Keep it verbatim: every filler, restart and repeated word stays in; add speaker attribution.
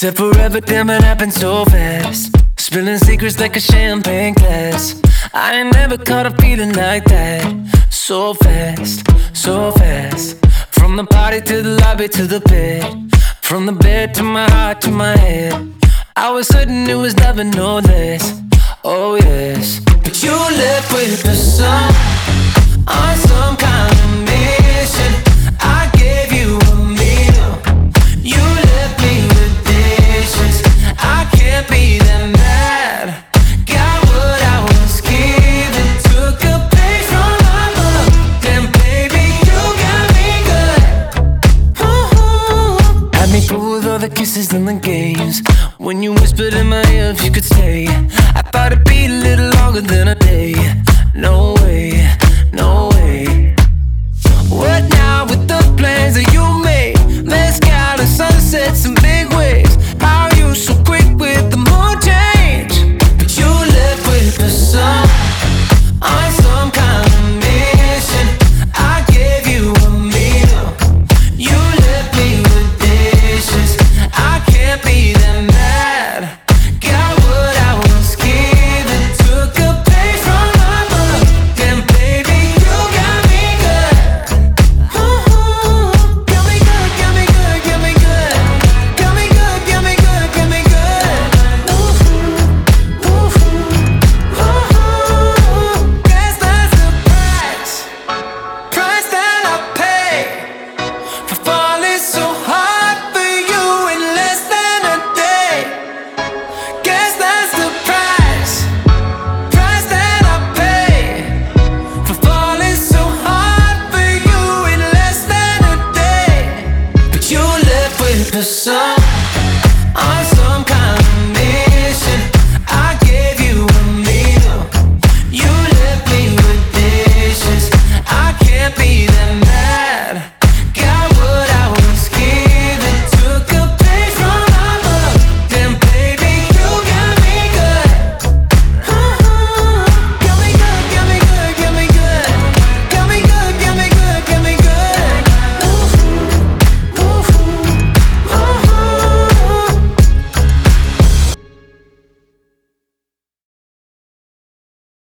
Speaker 1: Said forever, damn it happened so fast. Spilling secrets like a champagne glass. I ain't never caught a feeling like that. So fast, so fast. From the party to the lobby to the bed. From the bed to my heart to my head. I was certain it was never no less. Oh yes. But you left with the sun.